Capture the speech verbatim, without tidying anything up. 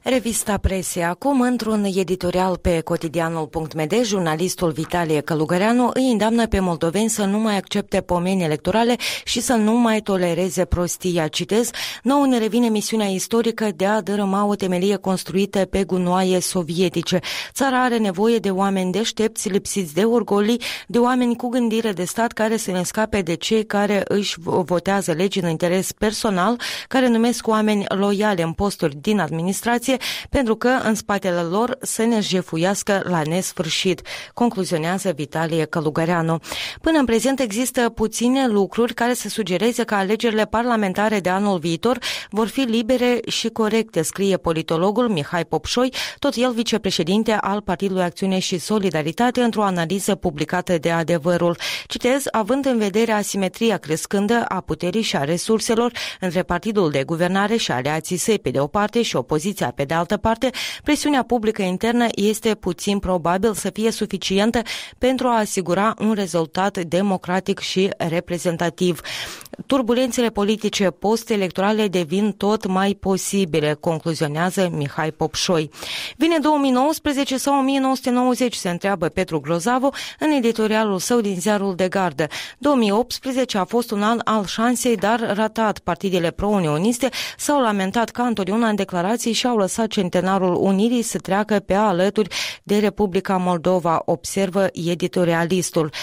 Revista Presie acum, într-un editorial pe cotidianul punct m d, jurnalistul Vitalie Călugăreanu îi îndeamnă pe moldoveni să nu mai accepte pomeni electorale și să nu mai tolereze prostia. Citez: nouă ne revine misiunea istorică de a dărâma o temelie construită pe gunoaie sovietice. Țara are nevoie de oameni deștepți, lipsiți de orgolii, de oameni cu gândire de stat care să ne scape de cei care își votează legi în interes personal, care numesc oameni loiali în posturi din administrație, pentru că în spatele lor să ne jefuiască la nesfârșit, concluzionează Vitalie Călugăreanu. Până în prezent există puține lucruri care să sugereze că alegerile parlamentare de anul viitor vor fi libere și corecte, scrie politologul Mihai Popșoi, tot el vicepreședinte al Partidului Acțiune și Solidaritate, într-o analiză publicată de Adevărul. Citez: având în vedere asimetria crescândă a puterii și a resurselor între partidul de guvernare și aliații săi pe de o parte și opoziția pe de altă parte, presiunea publică internă este puțin probabil să fie suficientă pentru a asigura un rezultat democratic și reprezentativ. Turbulențele politice post-electorale devin tot mai posibile, concluzionează Mihai Popșoi. Vine două mii nouăsprezece sau o mie nouă sute nouăzeci, se întreabă Petru Grozavu în editorialul său din Ziarul de Gardă. două mii optsprezece a fost un an al șansei, dar ratat. Partidele pro-unioniste s-au lamentat ca întotdeauna în declarații și au lăsat centenarul Unirii să treacă pe alături de Republica Moldova, observă editorialistul.